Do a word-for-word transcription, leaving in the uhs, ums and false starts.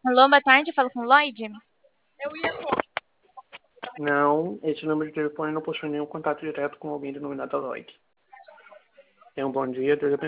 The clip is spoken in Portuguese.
Alô, boa tarde, falo com o Lloyd. Não, esse número de telefone não possui nenhum contato direto com alguém denominado Lloyd. Tenha um bom dia, Deus abençoe.